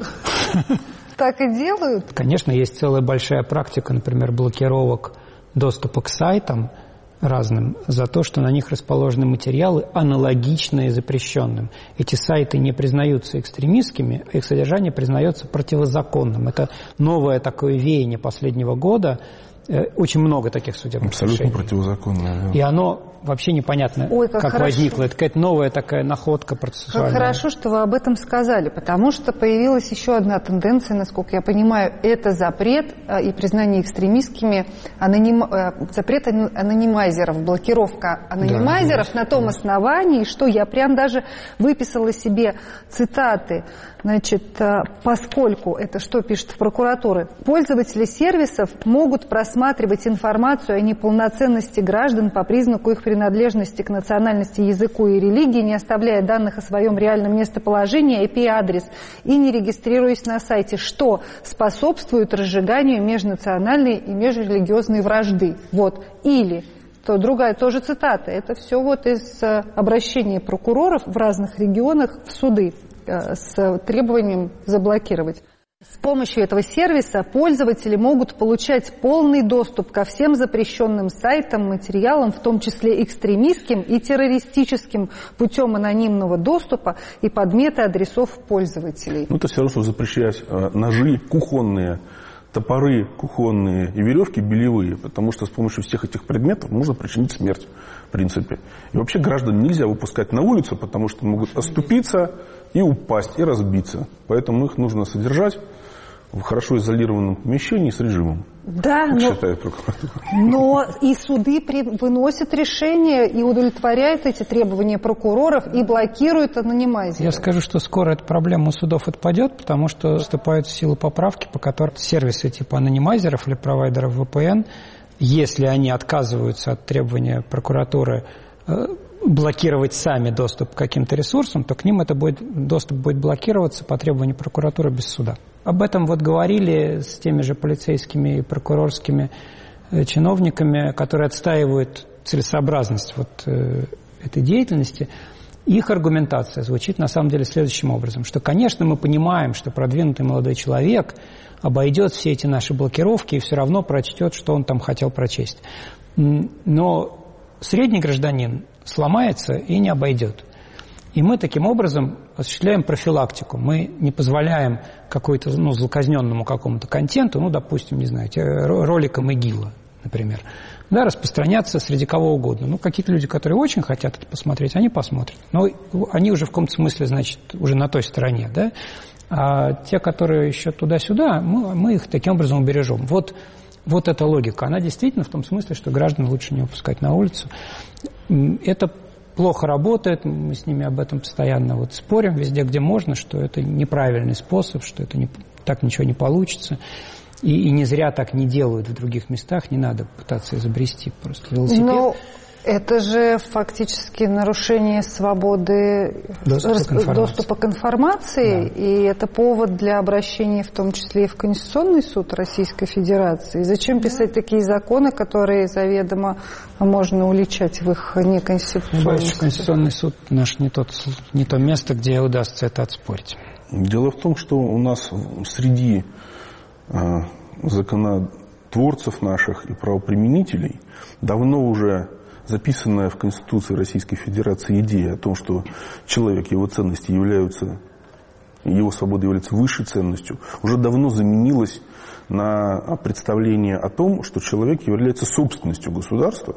Так и делают? Конечно, есть целая большая практика, например, блокировок доступа к сайтам разным за то, что на них расположены материалы, аналогичные запрещенным. Эти сайты не признаются экстремистскими, а их содержание признается противозаконным. Это новое такое веяние последнего года. Очень много таких судебных Абсолютно решений. противозаконное. Да. И оно вообще непонятно, Ой, как, как возникло. Это какая-то новая такая находка процессуальная. Как хорошо, что вы об этом сказали, потому что появилась еще одна тенденция, насколько я понимаю, это запрет и признание экстремистскими, аноним... запрет анонимайзеров, блокировка анонимайзеров да, на том основании, что я прям даже выписала себе цитаты. Значит, поскольку, это что пишет прокуратура, пользователи сервисов могут просматривать информацию о неполноценности граждан по признаку их принадлежности к национальности, языку и религии, не оставляя данных о своем реальном местоположении, ай пи-адрес и не регистрируясь на сайте, что способствует разжиганию межнациональной и межрелигиозной вражды. Вот. Или... то другая тоже цитата. Это все вот из обращений прокуроров в разных регионах в суды с требованием заблокировать. С помощью этого сервиса пользователи могут получать полный доступ ко всем запрещенным сайтам, материалам, в том числе экстремистским и террористическим, путем анонимного доступа и подметы адресов пользователей. Ну, это все равно, что запрещать ножи кухонные, топоры кухонные и веревки белевые, потому что с помощью всех этих предметов можно причинить смерть, в принципе. И вообще граждан нельзя выпускать на улицу, потому что могут оступиться и упасть, и разбиться. Поэтому их нужно содержать в хорошо изолированном помещении с режимом. Да, как но, считает прокуратура. Но и суды при, выносят решения и удовлетворяют эти требования прокуроров и блокируют анонимайзеры. Я скажу, что скоро эта проблема у судов отпадет, потому что вступают в силу поправки, по которым сервисы типа анонимайзеров или провайдеров ви пи эн, если они отказываются от требования прокуратуры блокировать сами доступ к каким-то ресурсам, то к ним это будет, доступ будет блокироваться по требованию прокуратуры без суда. Об этом вот говорили с теми же полицейскими и прокурорскими чиновниками, которые отстаивают целесообразность вот э, этой деятельности. Их аргументация звучит на самом деле следующим образом, что, конечно, мы понимаем, что продвинутый молодой человек обойдет все эти наши блокировки и все равно прочтет, что он там хотел прочесть. Но средний гражданин сломается и не обойдет. И мы таким образом осуществляем профилактику. Мы не позволяем какой-то ну, злоказненному какому-то контенту, ну, допустим, не знаю, роликам ИГИЛа, например, да, распространяться среди кого угодно. Ну, какие-то люди, которые очень хотят это посмотреть, они посмотрят. Но они уже в каком-то смысле, значит, уже на той стороне, да. А те, которые еще туда-сюда, мы, мы их таким образом убережем. Вот, вот эта логика. Она действительно в том смысле, что граждан лучше не выпускать на улицу. Это плохо работает, мы с ними об этом постоянно вот спорим везде, где можно, что это неправильный способ, что это не, так ничего не получится. И, и не зря так не делают в других местах, не надо пытаться изобрести просто велосипед. Но это же фактически нарушение свободы доступа к информации, доступа к информации да. И это повод для обращения в том числе и в Конституционный суд Российской Федерации. Зачем писать да. такие законы, которые заведомо можно уличать в их неконституционности? Боюсь, что Конституционный суд наш не, тот, не то место, где удастся это отспорить. Дело в том, что у нас среди э, законотворцев наших и правоприменителей давно уже записанная в Конституции Российской Федерации идея о том, что человек, его ценности являются, его свобода является высшей ценностью, уже давно заменилась на представление о том, что человек является собственностью государства,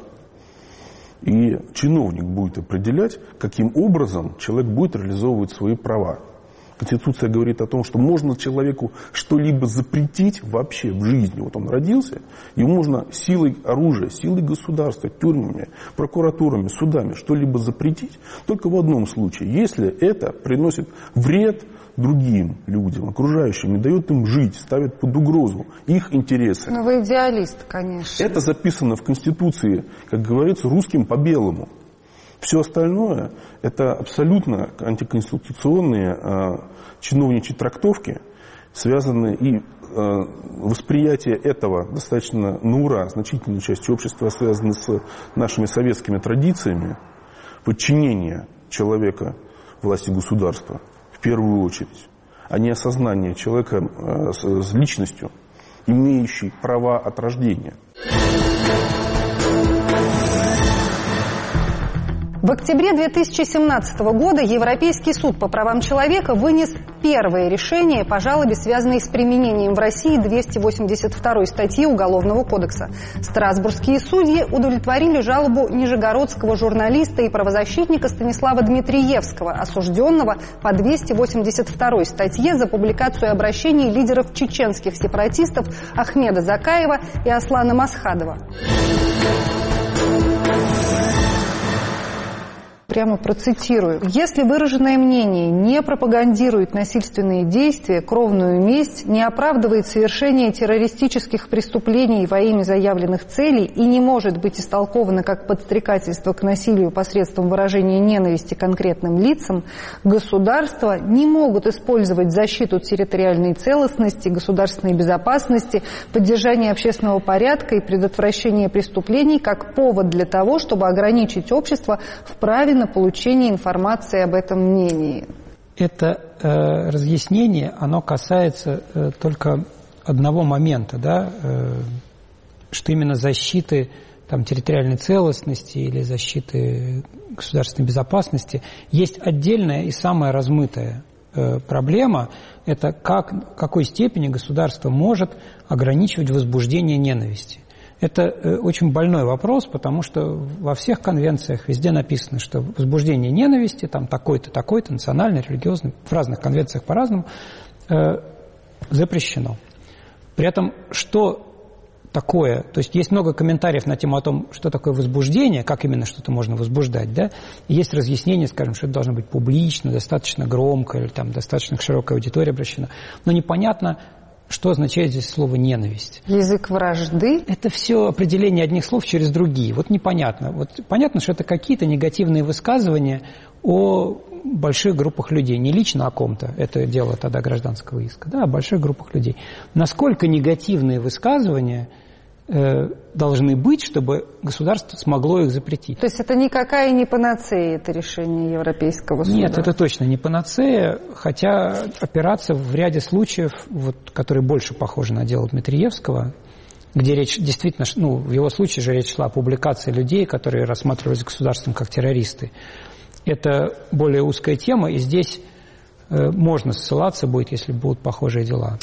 и чиновник будет определять, каким образом человек будет реализовывать свои права. Конституция говорит о том, что можно человеку что-либо запретить вообще в жизни. Вот он родился, ему можно силой оружия, силой государства, тюрьмами, прокуратурами, судами что-либо запретить только в одном случае. Если это приносит вред другим людям, окружающим, не дает им жить, ставит под угрозу их интересы. Ну, вы идеалист, конечно. Это записано в Конституции, как говорится, русским по белому. Все остальное – это абсолютно антиконституционные э, чиновничьи трактовки, связанные и восприятие этого достаточно на ура значительной части общества связано с нашими советскими традициями подчинения человека власти государства в первую очередь, а не осознание человека с личностью, имеющей права от рождения. В октябре две тысячи семнадцатого года Европейский суд по правам человека вынес первое решение по жалобе, связанной с применением в России двести восемьдесят второй статьи Уголовного кодекса. Страсбургские судьи удовлетворили жалобу нижегородского журналиста и правозащитника Станислава Дмитриевского, осужденного по двести восемьдесят второй статье за публикацию обращений лидеров чеченских сепаратистов Ахмеда Закаева и Аслана Масхадова. Прямо процитирую. «Если выраженное мнение не пропагандирует насильственные действия, кровную месть, не оправдывает совершение террористических преступлений во имя заявленных целей и не может быть истолковано как подстрекательство к насилию посредством выражения ненависти конкретным лицам, государства не могут использовать защиту территориальной целостности, государственной безопасности, поддержание общественного порядка и предотвращение преступлений как повод для того, чтобы ограничить общество в праве на получение информации об этом мнении». Это э, разъяснение, оно касается э, только одного момента, да, э, что именно защиты там, территориальной целостности или защиты государственной безопасности. Есть отдельная и самая размытая э, проблема, это как, в какой степени государство может ограничивать возбуждение ненависти. Это очень больной вопрос, потому что во всех конвенциях везде написано, что возбуждение ненависти, там такой-то, такой-то, национальный, религиозный, в разных конвенциях по-разному, э, запрещено. При этом, что такое, то есть есть много комментариев на тему о том, что такое возбуждение, как именно что-то можно возбуждать, да, и есть разъяснение, скажем, что это должно быть публично, достаточно громко, или там достаточно к широкой аудитории обращено, но непонятно, что означает здесь слово «ненависть». Язык вражды? Это все определение одних слов через другие. Вот непонятно. Вот понятно, что это какие-то негативные высказывания о больших группах людей. Не лично о ком-то, это дело тогда гражданского иска, да, о больших группах людей. Насколько негативные высказывания э, должны быть, чтобы государство смогло их запретить? То есть это никакая не панацея, это решение Европейского суда? Нет, это точно не панацея, хотя опираться в ряде случаев, вот, которые больше похожи на дело Дмитриевского, где речь действительно, ну, в его случае же речь шла о публикации людей, которые рассматривались государством как террористы. Это более узкая тема, и здесь э, можно ссылаться будет, если будут похожие дела.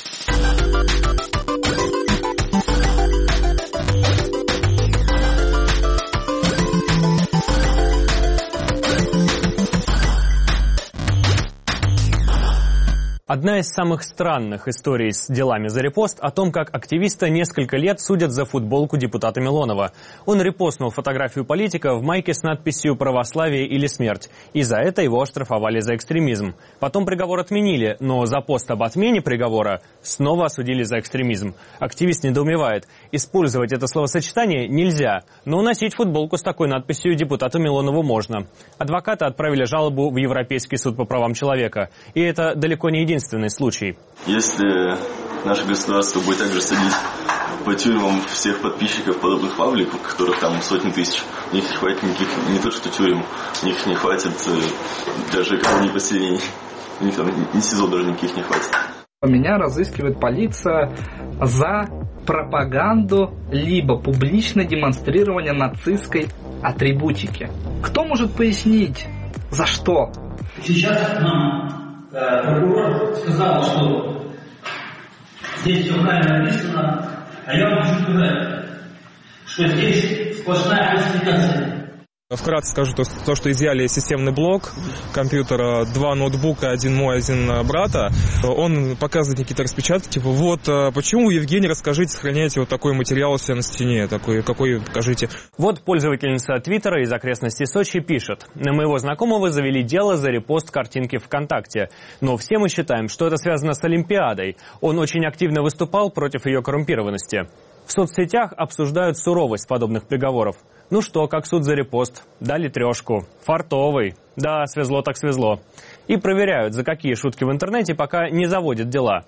Одна из самых странных историй с делами за репост о том, как активиста несколько лет судят за футболку депутата Милонова. Он репостнул фотографию политика в майке с надписью «Православие или смерть», и за это его оштрафовали за экстремизм. Потом приговор отменили, но за пост об отмене приговора снова осудили за экстремизм. Активист недоумевает. Использовать это словосочетание нельзя, но носить футболку с такой надписью депутату Милонову можно. Адвокаты отправили жалобу в Европейский суд по правам человека. И это далеко не единственный единственный случай. Если наше государство будет также садить по тюрьмам всех подписчиков подобных пабликов, которых там сотни тысяч, у них не хватит никаких, не то что тюрем, у них не хватит даже колоний поселений, у них там ни СИЗО даже никаких не хватит. Меня разыскивает полиция за пропаганду либо публичное демонстрирование нацистской атрибутики. Кто может пояснить, за что? Сейчас нам прокурор сказал, что здесь все правильно написано, а я вам хочу сказать, что здесь сплошная фальсификация. Вкратце скажу то, то, что изъяли системный блок компьютера, два ноутбука, один мой, один брата. Он показывает какие-то распечатки, типа, вот, почему, Евгений, расскажите, сохраняйте вот такой материал у себя на стене, такой, какой, покажите. Вот пользовательница Твиттера из окрестностей Сочи пишет. На моего знакомого завели дело за репост картинки ВКонтакте. Но все мы считаем, что это связано с Олимпиадой. Он очень активно выступал против ее коррумпированности. В соцсетях обсуждают суровость подобных приговоров. Ну что, как суд за репост? Дали трешку. Фартовый. Да, свезло так свезло. И проверяют, за какие шутки в интернете, пока не заводят дела.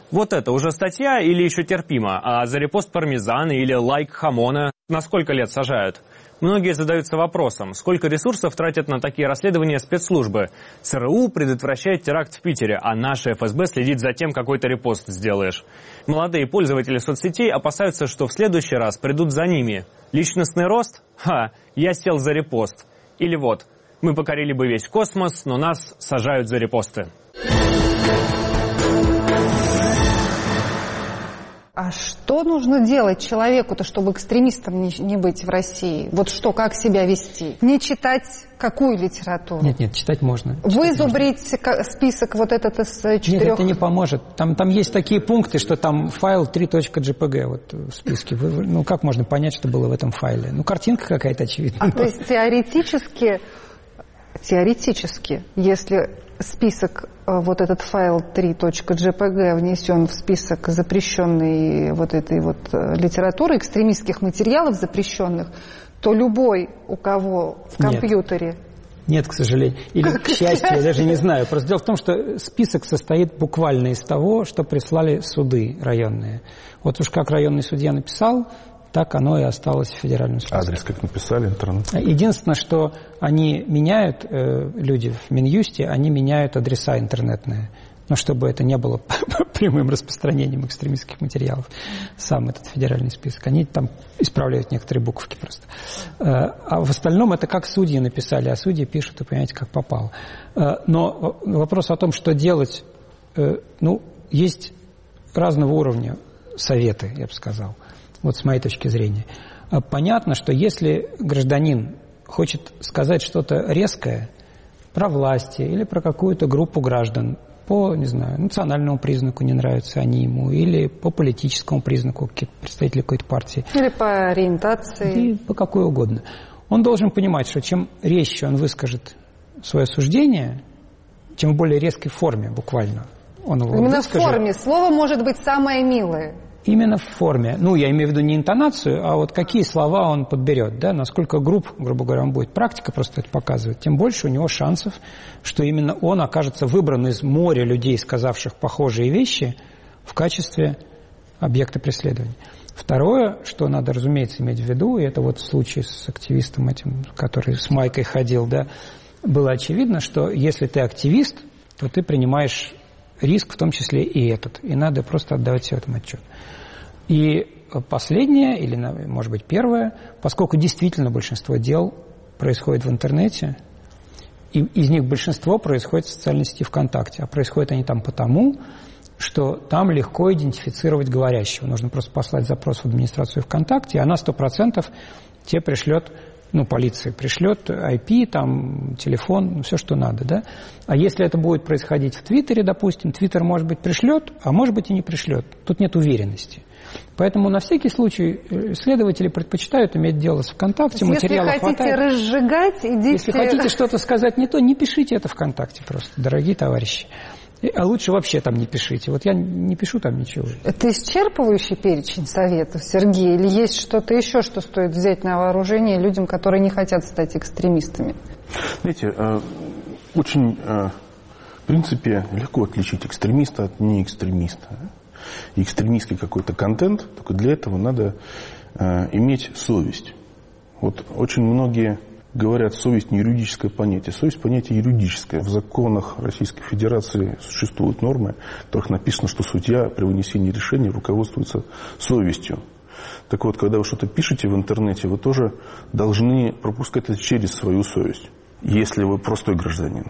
Вот это уже статья или еще терпимо, а за репост пармезана или лайк хамона на сколько лет сажают? Многие задаются вопросом, сколько ресурсов тратят на такие расследования спецслужбы. ЦРУ предотвращает теракт в Питере, а наша эф эс бэ следит за тем, какой ты репост сделаешь. Молодые пользователи соцсетей опасаются, что в следующий раз придут за ними. Личностный рост? Ха, я сел за репост. Или вот, мы покорили бы весь космос, но нас сажают за репосты. А что нужно делать человеку-то, чтобы экстремистом не, не быть в России? Вот что, как себя вести? Не читать какую литературу? Нет, нет, читать можно. Вызубрить можно. Список вот этот из четырех? Нет, это не поможет. Там, там есть такие пункты, что там файл три точка джей пи джи вот в списке. Вы, ну, как можно понять, что было в этом файле? Ну, картинка какая-то очевидная. А, то есть теоретически, теоретически, если список, вот этот файл три точка джей пи джи внесен в список запрещенной вот этой вот литературы, экстремистских материалов запрещенных, то любой, у кого в компьютере... Нет, Нет к сожалению. Или к счастью, я даже не знаю. Просто дело в том, что список состоит буквально из того, что прислали суды районные. Вот уж как районный судья написал, так оно и осталось в федеральном списке. Адрес как написали, интернет. Единственное, что они меняют, э, люди в Минюсте, они меняют адреса интернетные, ну, чтобы это не было прямым распространением экстремистских материалов. Сам этот федеральный список. Они там исправляют некоторые буковки просто. Э, а в остальном это как судьи написали, а судьи пишут, вы понимаете, как попало. Э, но вопрос о том, что делать, э, ну, есть разного уровня советы, я бы сказал. Вот с моей точки зрения. Понятно, что если гражданин хочет сказать что-то резкое про власти или про какую-то группу граждан, по, не знаю, национальному признаку не нравятся они ему, или по политическому признаку, какие-то представители какой-то партии. Или по ориентации. И по какой угодно. Он должен понимать, что чем резче он выскажет свое суждение, чем в более резкой форме буквально он его Именно выскажет. В форме. Слово может быть самое милое. Именно в форме. Ну, я имею в виду не интонацию, а вот какие слова он подберет, да, насколько груб, грубо говоря, он будет. Практика просто это показывает. Тем больше у него шансов, что именно он окажется выбран из моря людей, сказавших похожие вещи, в качестве объекта преследования. Второе, что надо, разумеется, иметь в виду, и это вот в случае с активистом этим, который с майкой ходил, да, было очевидно, что если ты активист, то ты принимаешь риск, в том числе и этот. И надо просто отдавать себе в этом отчет. И последнее, или, может быть, первое, поскольку действительно большинство дел происходит в интернете, и из них большинство происходит в социальной сети ВКонтакте, а происходят они там потому, что там легко идентифицировать говорящего. Нужно просто послать запрос в администрацию ВКонтакте, и она сто процентов тебе пришлет, ну, полиция пришлет ай пи, там, телефон, ну, все, что надо, да. А если это будет происходить в Твиттере, допустим, Твиттер, может быть, пришлет, а может быть, и не пришлет. Тут нет уверенности. Поэтому на всякий случай следователи предпочитают иметь дело с ВКонтакте, материалов хватает. Если хотите разжигать, идите... Если хотите что-то сказать не то, не пишите это ВКонтакте просто, дорогие товарищи. А лучше вообще там не пишите. Вот я не пишу там ничего. Это исчерпывающий перечень советов, Сергей? Или есть что-то еще, что стоит взять на вооружение людям, которые не хотят стать экстремистами? Знаете, очень, в принципе, легко отличить экстремиста от неэкстремиста. И экстремистский какой-то контент, только для этого надо иметь совесть. Вот очень многие... Говорят, совесть не юридическое понятие. Совесть понятие юридическое. В законах Российской Федерации существуют нормы, в которых написано, что судья при вынесении решения руководствуется совестью. Так вот, когда вы что-то пишете в интернете, вы тоже должны пропускать это через свою совесть. Если вы простой гражданин.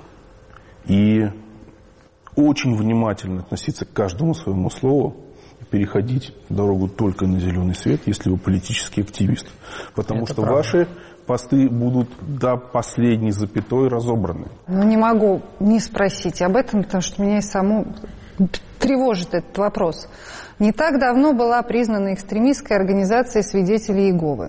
И очень внимательно относиться к каждому своему слову, переходить дорогу только на зеленый свет, если вы политический активист. Потому это что правда. Ваши посты будут до последней запятой разобраны. Ну, не могу не спросить об этом, потому что меня и саму тревожит этот вопрос. Не так давно была признана экстремистской организацией свидетелей Иеговы.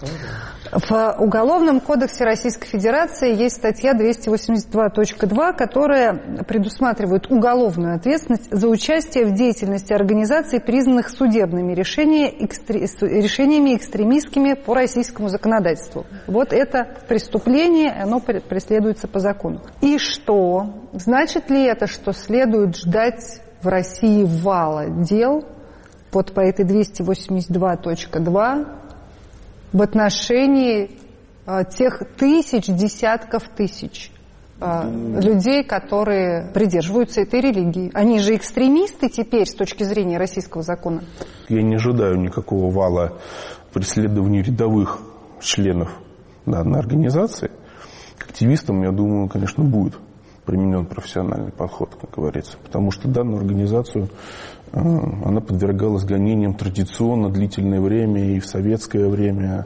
В Уголовном кодексе Российской Федерации есть статья двести восемьдесят два точка два, которая предусматривает уголовную ответственность за участие в деятельности организаций, признанных судебными решениями, экстре... решениями экстремистскими по российскому законодательству. Вот это преступление, оно преследуется по закону. И что? Значит ли это, что следует ждать в России вала дел вот по этой двести восемьдесят два точка два в отношении а, тех тысяч, десятков тысяч а, людей, которые придерживаются этой религии. Они же экстремисты теперь с точки зрения российского закона. Я не ожидаю никакого вала преследований рядовых членов данной организации. К активистам, я думаю, конечно, будет применен профессиональный подход, как говорится. Потому что данную организацию, она подвергалась гонениям традиционно длительное время и в советское время.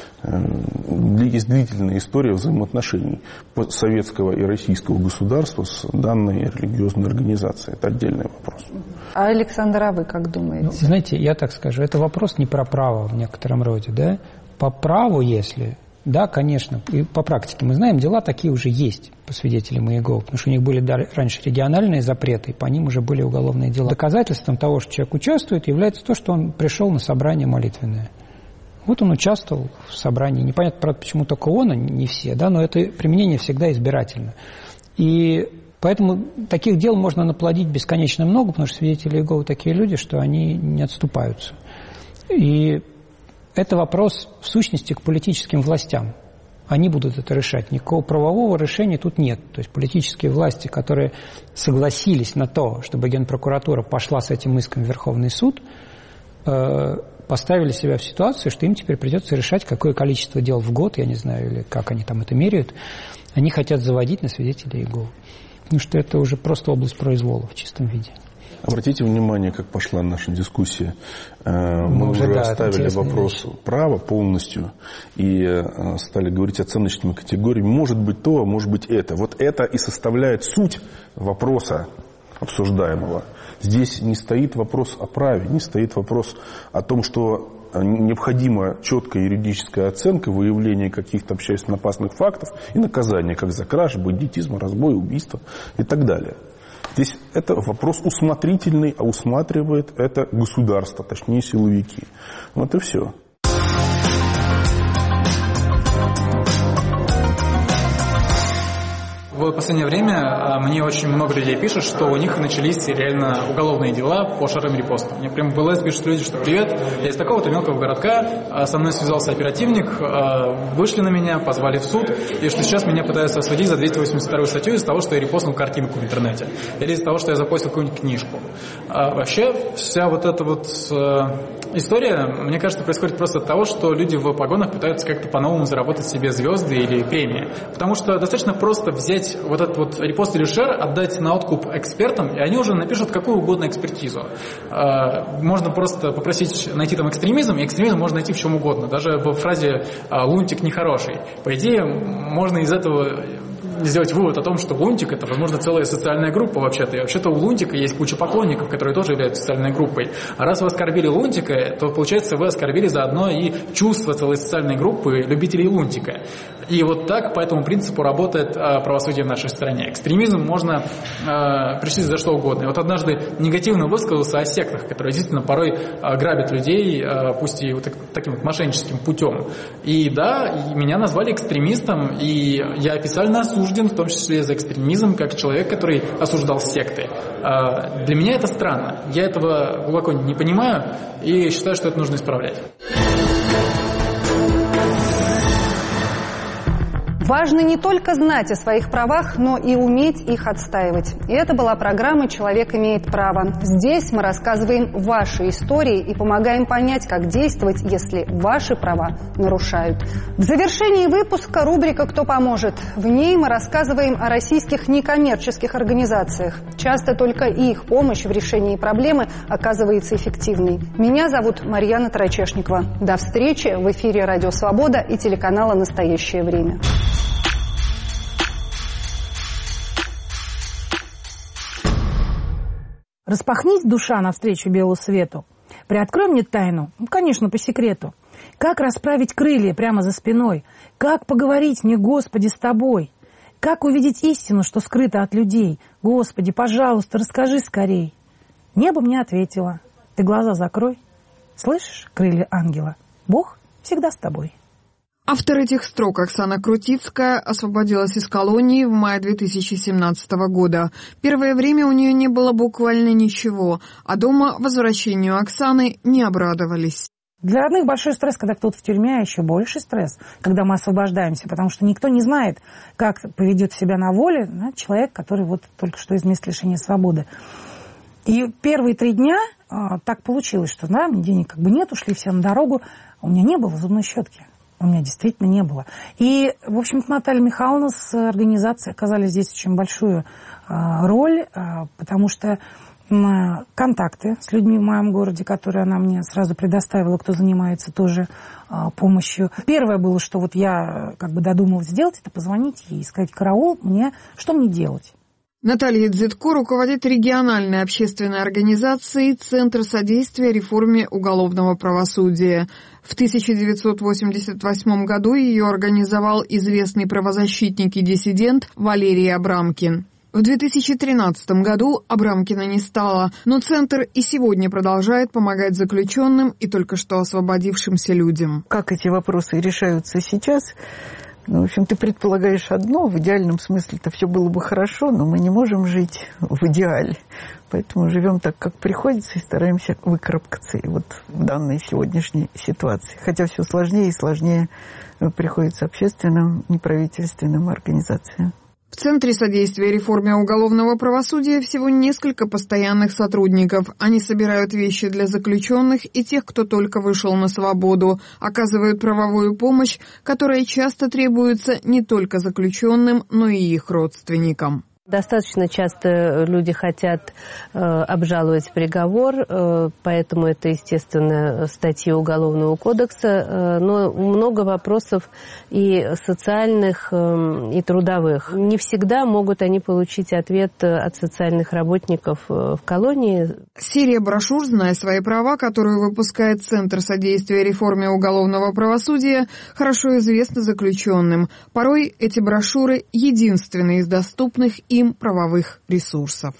Есть длительная история взаимоотношений советского и российского государства с данной религиозной организацией. Это отдельный вопрос. А, Александр, а вы как думаете? Ну, знаете, я так скажу, это вопрос не про право в некотором роде, да? По праву, если... Да, конечно, и по практике мы знаем, дела такие уже есть по свидетелям Иеговы, потому что у них были раньше региональные запреты, и по ним уже были уголовные дела. Доказательством того, что человек участвует, является то, что он пришел на собрание молитвенное. Вот он участвовал в собрании. Непонятно, правда, почему только он, а не все, да, но это применение всегда избирательно. И поэтому таких дел можно наплодить бесконечно много, потому что свидетели Иеговы такие люди, что они не отступаются. И это вопрос, в сущности, к политическим властям. Они будут это решать. Никакого правового решения тут нет. То есть политические власти, которые согласились на то, чтобы Генпрокуратура пошла с этим иском в Верховный суд, поставили себя в ситуацию, что им теперь придется решать, какое количество дел в год, я не знаю, или как они там это меряют, они хотят заводить на свидетелей Иеговы. Потому что это уже просто область произвола в чистом виде. Обратите внимание, как пошла наша дискуссия. Мы, Мы уже, уже да, оставили вопрос вещь. права полностью и стали говорить оценочными категориями. Может быть то, может быть это. Вот это и составляет суть вопроса обсуждаемого. Здесь не стоит вопрос о праве, не стоит вопрос о том, что необходима четкая юридическая оценка, выявление каких-то общественно опасных фактов и наказание, как за кражу, бандитизм, разбой, убийство и так далее. Здесь это вопрос усмотрительный, а усматривает это государство, точнее силовики. Вот и все. В последнее время мне очень много людей пишут, что у них начались реально уголовные дела по шаровым репостам. Мне прям в ЛС пишут люди, что привет, я из такого-то мелкого городка, со мной связался оперативник, вышли на меня, позвали в суд, и что сейчас меня пытаются осудить за двести восемьдесят вторую статью из-за того, что я репостнул картинку в интернете, или из-за того, что я запостил какую-нибудь книжку. А вообще, вся вот эта вот история, мне кажется, происходит просто от того, что люди в погонах пытаются как-то по-новому заработать себе звезды или премии. Потому что достаточно просто взять вот этот вот репост или шер, отдать на откуп экспертам, и они уже напишут какую угодно экспертизу. Можно просто попросить найти там экстремизм, и экстремизм можно найти в чем угодно. Даже в фразе «лунтик нехороший». По идее, можно из этого сделать вывод о том, что Лунтик — это, возможно, целая социальная группа вообще-то. И вообще-то у Лунтика есть куча поклонников, которые тоже являются социальной группой. А раз вы оскорбили Лунтика, то, получается, вы оскорбили заодно и чувство целой социальной группы любителей Лунтика. И вот так, по этому принципу, работает а, правосудие в нашей стране. Экстремизм можно а, причислить за что угодно. И вот однажды негативно высказался о сектах, которые действительно порой а, грабят людей, а, пусть и вот так, таким вот мошенническим путем. И да, и меня назвали экстремистом, и я официально осужден, в том числе за экстремизм, как человек, который осуждал секты. А, для меня это странно. Я этого глубоко не понимаю и считаю, что это нужно исправлять. Важно не только знать о своих правах, но и уметь их отстаивать. И это была программа «Человек имеет право». Здесь мы рассказываем ваши истории и помогаем понять, как действовать, если ваши права нарушают. В завершении выпуска рубрика «Кто поможет?». В ней мы рассказываем о российских некоммерческих организациях. Часто только их помощь в решении проблемы оказывается эффективной. Меня зовут Марьяна Тарачешникова. До встречи в эфире «Радио Свобода» и телеканала «Настоящее время». Распахнись, душа, навстречу белу свету. Приоткрой мне тайну, ну, конечно, по секрету. Как расправить крылья прямо за спиной? Как поговорить мне, Господи, с тобой? Как увидеть истину, что скрыто от людей? Господи, пожалуйста, расскажи скорей. Небо мне ответило. Ты глаза закрой. Слышишь, крылья ангела? Бог всегда с тобой. Автор этих строк Оксана Крутицкая освободилась из колонии в мае две тысячи семнадцатого года. Первое время у нее не было буквально ничего, а дома возвращению Оксаны не обрадовались. Для родных большой стресс, когда кто-то в тюрьме, а еще больше стресс, когда мы освобождаемся, потому что никто не знает, как поведет себя на воле, да, человек, который вот только что из мест лишения свободы. И первые три дня а, так получилось, что да, денег как бы нет, ушли все на дорогу, у меня не было зубной щетки. У меня действительно не было. И, в общем-то, Наталья Михайловна с организацией оказали здесь очень большую а, роль, а, потому что а, контакты с людьми в моем городе, которые она мне сразу предоставила, кто занимается тоже а, помощью. Первое было, что вот я как бы додумалась сделать, это позвонить ей и сказать: караул, мне, что мне делать? Наталья Дзитко руководит региональной общественной организацией «Центр содействия реформе уголовного правосудия». В тысяча девятьсот восемьдесят восьмом году ее организовал известный правозащитник и диссидент Валерий Абрамкин. В две тысячи тринадцатом году Абрамкина не стало, но Центр и сегодня продолжает помогать заключенным и только что освободившимся людям. Как эти вопросы решаются сейчас? Ну, в общем, ты предполагаешь одно, в идеальном смысле-то все было бы хорошо, но мы не можем жить в идеале. Поэтому живем так, как приходится, и стараемся выкарабкаться и вот в данной сегодняшней ситуации. Хотя все сложнее и сложнее приходится общественным, неправительственным организациям. В Центре содействия реформе уголовного правосудия всего несколько постоянных сотрудников. Они собирают вещи для заключенных и тех, кто только вышел на свободу, оказывают правовую помощь, которая часто требуется не только заключенным, но и их родственникам. Достаточно часто люди хотят э, обжаловать приговор, э, поэтому это, естественно, статьи Уголовного кодекса, э, но много вопросов и социальных, э, и трудовых. Не всегда могут они получить ответ от социальных работников в колонии. Серия брошюр «Знай свои права», которую выпускает Центр содействия реформе уголовного правосудия, хорошо известна заключенным. Порой эти брошюры единственные из доступных им правовых ресурсов.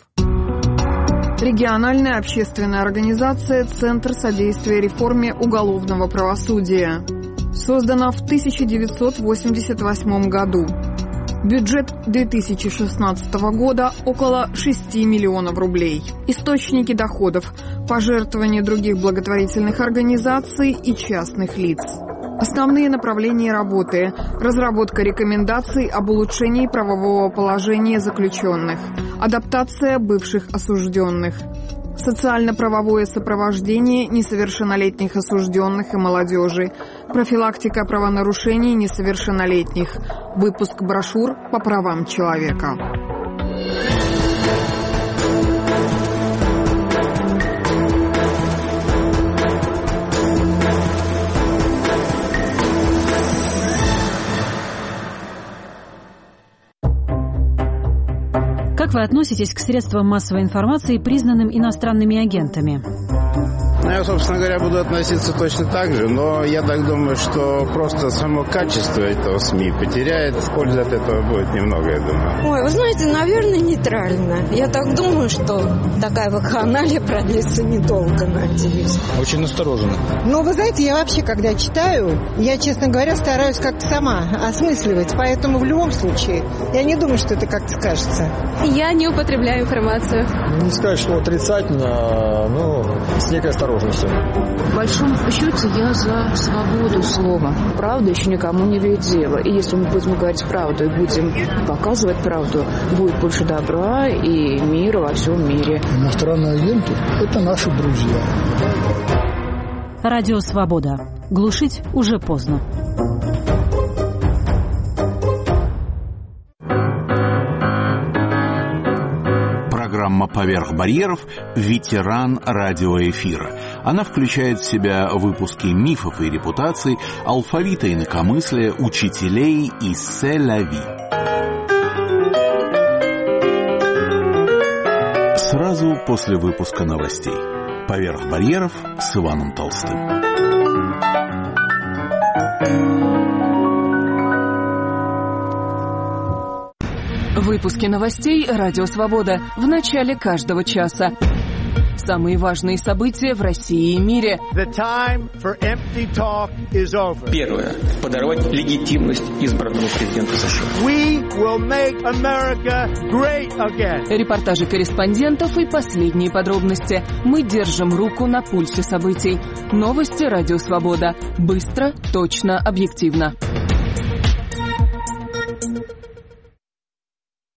Региональная общественная организация «Центр содействия реформе уголовного правосудия» создана в тысяча девятьсот восемьдесят восьмом году. Бюджет две тысячи шестнадцатого года около шести миллионов рублей. Источники доходов – пожертвования других благотворительных организаций и частных лиц. Основные направления работы – разработка рекомендаций об улучшении правового положения заключенных, адаптация бывших осужденных, социально-правовое сопровождение несовершеннолетних осужденных и молодежи, профилактика правонарушений несовершеннолетних, выпуск брошюр по правам человека. Как вы относитесь к средствам массовой информации, признанным иностранными агентами? Ну, я, собственно говоря, буду относиться точно так же, но я так думаю, что просто само качество этого СМИ потеряет, пользы от этого будет немного, я думаю. Ой, вы знаете, наверное, нейтрально. Я так думаю, что такая вакханалия продлится недолго, надеюсь. Очень настороженно. Ну, вы знаете, я вообще, когда читаю, я, честно говоря, стараюсь как-то сама осмысливать, поэтому в любом случае я не думаю, что это как-то скажется. Я не употребляю информацию. Не сказать, что отрицательно, но с некой осторожностью. В большом счете я за свободу слова. Правда еще никому не вредила. И если мы будем говорить правду и будем показывать правду, будет больше добра и мира во всем мире. Иностранные агенты – это наши друзья. Радио «Свобода». Глушить уже поздно. Программа «Поверх барьеров» – ветеран радиоэфира. Она включает в себя выпуски мифов и репутаций, алфавита инакомыслия, учителей и селяви. Сразу после выпуска новостей. «Поверх барьеров» с Иваном Толстым. Выпуски новостей «Радио Свобода» в начале каждого часа. Самые важные события в России и мире. Первое. Подорвать легитимность избранного президента США. Репортажи корреспондентов и последние подробности. Мы держим руку на пульсе событий. Новости «Радио Свобода». Быстро, точно, объективно.